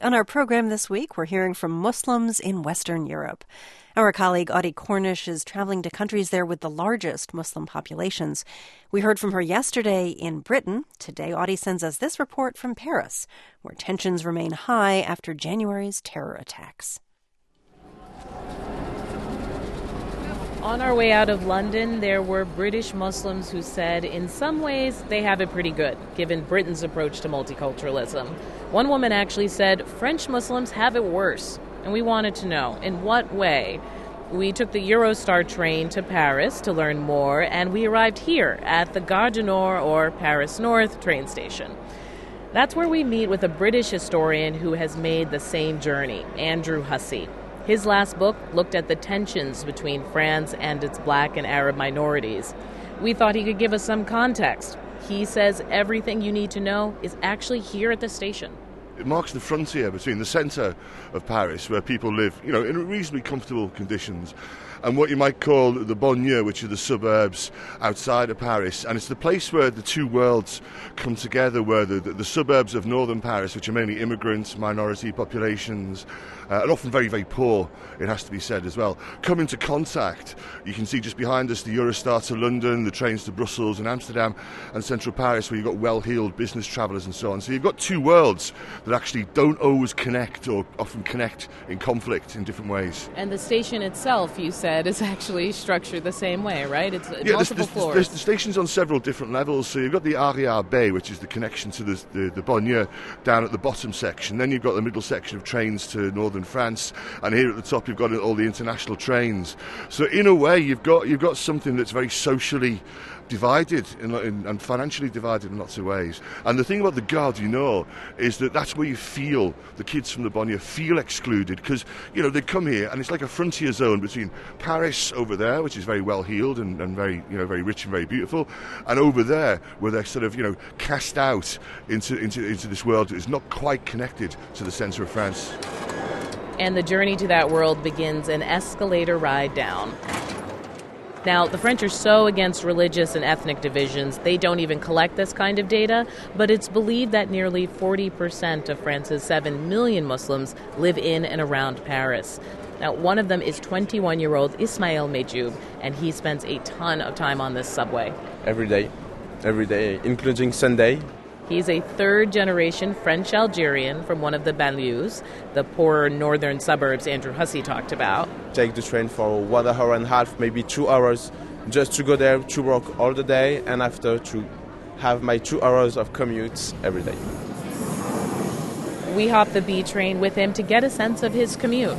On our program this week, we're hearing from Muslims in Western Europe. Our colleague Audie Cornish is traveling to countries there with the largest Muslim populations. We heard from her yesterday in Britain. Today, Audie sends us this report from Paris, where tensions remain high after January's terror attacks. On our way out of London, there were British Muslims who said in some ways they have it pretty good, given Britain's approach to multiculturalism. One woman actually said French Muslims have it worse, and we wanted to know in what way. We took the Eurostar train to Paris to learn more, and we arrived here at the Gare du Nord, or Paris North, train station. That's where we meet with a British historian who has made the same journey, Andrew Hussey. His last book looked at the tensions between France and its black and Arab minorities. We thought he could give us some context. He says everything you need to know is actually here at the station. It marks the frontier between the centre of Paris, where people live, in reasonably comfortable conditions, and what you might call the banlieue, which are the suburbs outside of Paris. And it's the place where the two worlds come together, where the suburbs of northern Paris, which are mainly immigrant, minority populations, and often very, very poor, it has to be said as well, come into contact. You can see just behind us the Eurostar to London, the trains to Brussels and Amsterdam and central Paris, where you've got well-heeled business travellers and so on. So you've got two worlds that actually don't always connect, or often connect in conflict in different ways. And the station itself, you said, is actually structured the same way, right? It's multiple floors. The station's on several different levels. So you've got the Arrière Bay, which is the connection to the banlieue down at the bottom section. Then you've got the middle section of trains to northern France, and here at the top you've got all the international trains. So in a way you've got something that's very socially divided and financially divided in lots of ways. And the thing about the Gare du Nord is that that's where you feel the kids from the banlieue feel excluded, because they come here and it's like a frontier zone between Paris over there, which is very well heeled and very very rich and very beautiful, and over there where they're sort of cast out into this world that is not quite connected to the centre of France. And the journey to that world begins an escalator ride down. Now, the French are so against religious and ethnic divisions, they don't even collect this kind of data, but it's believed that nearly 40% of France's 7 million Muslims live in and around Paris. Now, one of them is 21-year-old Ismail Medjoub, and he spends a ton of time on this subway. Every day, including Sunday. He's a third-generation French-Algerian from one of the banlieues, the poorer northern suburbs Andrew Hussey talked about. Take the train for 1 hour and a half, maybe 2 hours, just to go there to work all the day, and after to have my 2 hours of commutes every day. We hopped the B train with him to get a sense of his commute.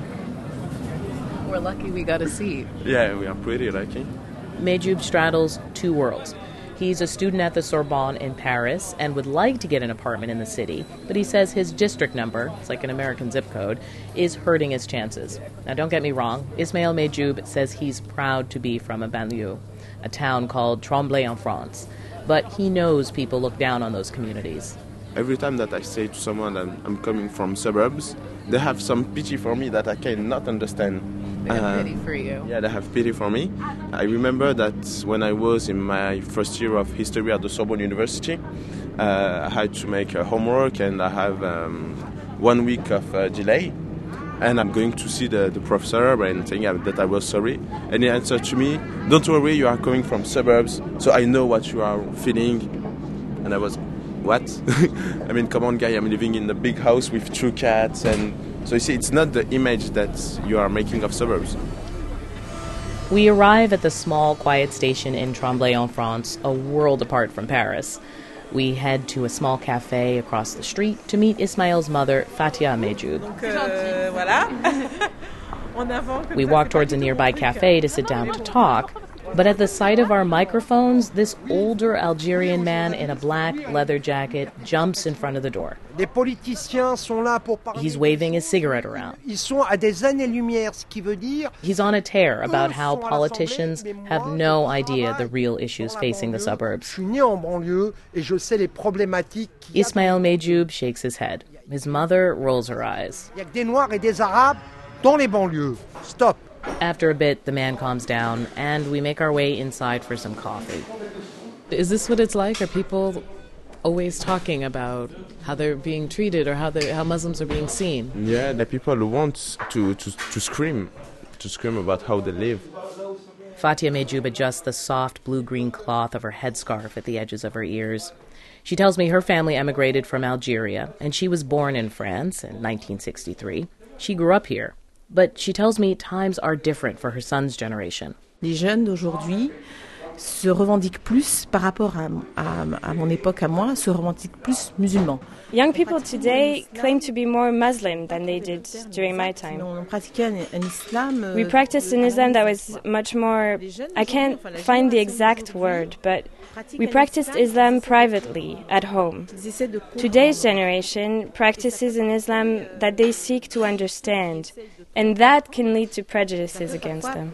We're lucky we got a seat. Yeah, we are pretty lucky. Medjoub straddles two worlds. He's a student at the Sorbonne in Paris and would like to get an apartment in the city, but he says his district number, it's like an American zip code, is hurting his chances. Now, don't get me wrong, Ismail Medjoub says he's proud to be from a banlieue, a town called Tremblay-en-France, but he knows people look down on those communities. Every time that I say to someone that I'm coming from suburbs, they have some pity for me that I cannot understand. They have pity for you. Yeah, they have pity for me. I remember that when I was in my first year of history at the Sorbonne University, I had to make homework and I have 1 week of delay. And I'm going to see the professor and saying that I was sorry. And he answered to me, "Don't worry, you are coming from suburbs, so I know what you are feeling." And I was, what? I mean, come on, guy, I'm living in a big house with 2 cats. And so you see, it's not the image that you are making of suburbs. We arrive at the small, quiet station in Tremblay-en-France, a world apart from Paris. We head to a small cafe across the street to meet Ismail's mother, Fatia Medjoub. We walk towards a nearby cafe to sit down to talk, but at the sight of our microphones, this older Algerian man in a black leather jacket jumps in front of the door. He's waving his cigarette around. He's on a tear about how politicians have no idea the real issues facing the suburbs. Ismail Medjoub shakes his head. His mother rolls her eyes. Stop. After a bit, the man calms down, and we make our way inside for some coffee. Is this what it's like? Are people always talking about how they're being treated or how Muslims are being seen. Yeah, the people want to scream about how they live. Fatia Mejub adjusts the soft blue-green cloth of her headscarf at the edges of her ears. She tells me her family emigrated from Algeria, and she was born in France in 1963. She grew up here, but she tells me times are different for her son's generation. Les jeunes d'aujourd'hui se revendiquent plus par rapport à mon époque, à moi, se revendiquent plus musulmans. Young people today claim to be more Muslim than they did during my time. We practiced an Islam that was much more, I can't find the exact word, but we practiced Islam privately at home. Today's generation practices an Islam that they seek to understand, and that can lead to prejudices against them.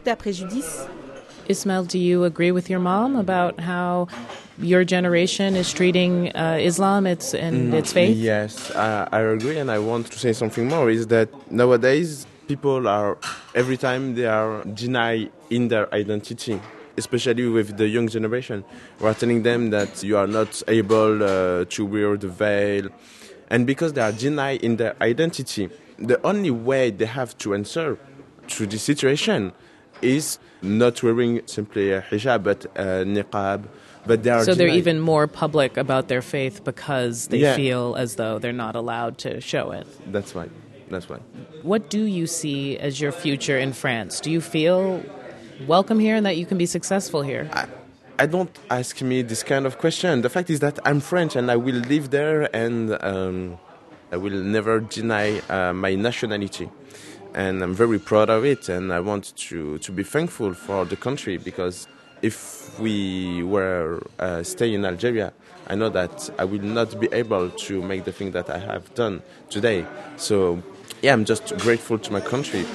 Ismail, do you agree with your mom about how your generation is treating Islam and its faith? Yes, I agree, and I want to say something more, is that nowadays people are, every time they are denying in their identity, especially with the young generation. We are telling them that you are not able to wear the veil, and because they are denying in their identity, the only way they have to answer to the situation is not wearing simply a hijab, but niqab. But they are so they're even more public about their faith because they feel as though they're not allowed to show it. That's right. That's right. What do you see as your future in France? Do you feel welcome here and that you can be successful here? I don't ask me this kind of question. The fact is that I'm French and I will live there, and I will never deny my nationality. And I'm very proud of it, and I want to be thankful for the country, because if we were stay in Algeria, I know that I will not be able to make the thing that I have done today. So, yeah, I'm just grateful to my country.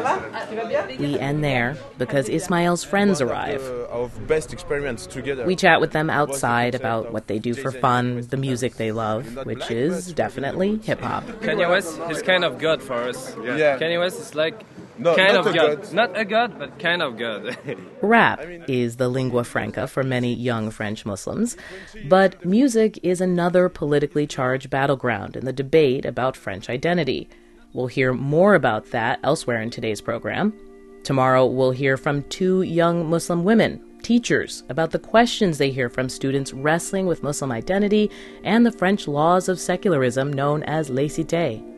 We end there because Ismail's friends arrive. Our best experience together. We chat with them outside about what they do for fun, the music they love, which is definitely hip-hop. Kanye West is kind of God for us. Yeah. Kanye West is like No, kind not of a God. God. Not a God, but kind of God. Rap is the lingua franca for many young French Muslims, but music is another politically charged battleground in the debate about French identity. We'll hear more about that elsewhere in today's program. Tomorrow, we'll hear from two young Muslim women, teachers, about the questions they hear from students wrestling with Muslim identity and the French laws of secularism known as laïcité.